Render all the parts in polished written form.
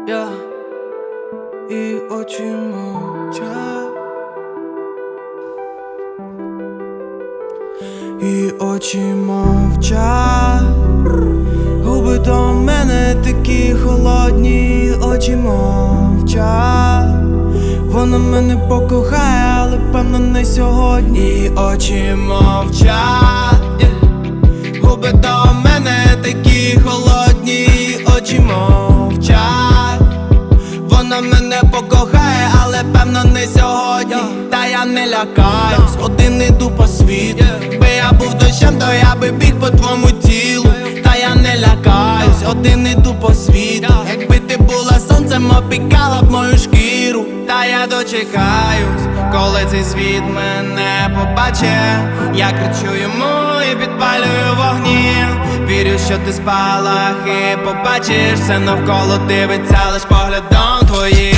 І очі мовчать, і очі мовчать, губи до мене такі холодні, очі мовчать. Вона мене покохає, але певно не сьогодні. І очі мовчать, губи до мене такі холодні, очі мовчать. Вона мене покохає, але певно не сьогодні. Та я не лякаюсь, один іду по світу. Якби я був дощем, то я би біг по твоєму тілу. Та я не лякаюсь, один іду по світу. Якби ти була сонцем, опікала б мою шкіру. Та я дочекаюсь, коли цей світ мене побачить. Я кричу йому і підпалюю вогні. Вірю, що ти спалахи побачиш. Все навколо дивиться лиш поглядом твоїм.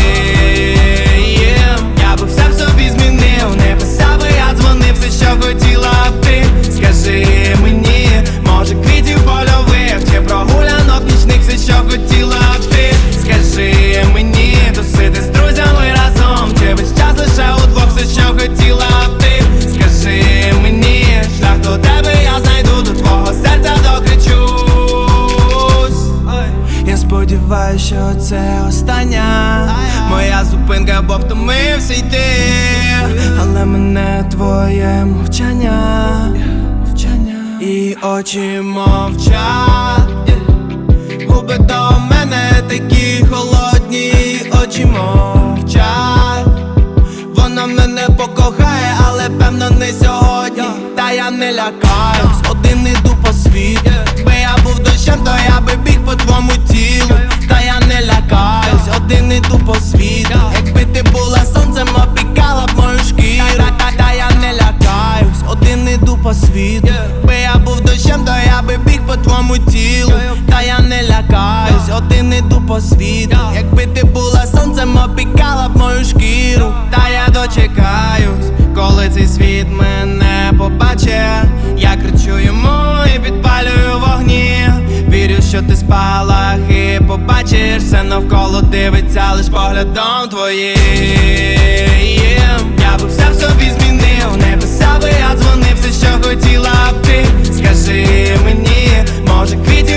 Я би все в собі змінив, не писав, я дзвонив, все, що хотіла б ти. Скажи мені, може квітів польових чи прогулянок нічних, все, що хотіла б ти. Скажи мені, тусити з друзями разом, чи весь час лише удвох, все, що хотіла б ти. Скажи мені, шлях до тебе я знайду, до твого серця докричусь. Я сподіваюсь, що це остання моя зупинка, бо втомився йти. Але мене твоє мовчання, і очі мовчать, губи до мене такі холодні, очі мовчать. Вона мене покохає, але певно не сьогодні. Та я не лякаюсь, один іду по світу. Якби я був дощем, то я би біг по твоєму тілу. Та я не лякаюсь, один іду по світу. Якби ти була сонцем, опікала б мою шкіру. Та я не лякаюсь, один іду по світу. Якби я був дощем, то я би біг по твоєму тілу. Та я не лякаюсь, один іду по світу. Якби ти була сонцем, опікала б мою шкіру. Та я дочекаюсь, коли цей світ мене побачить. Я кричу йому і підпалюю вогні. Вірю, що ти спалахи побачиш. Все навколо дивиться лиш поглядом твоїм. Я би все в собі змінив, не писав, я дзвонив, все, що хотіла б ти. Скажи мені, може квітів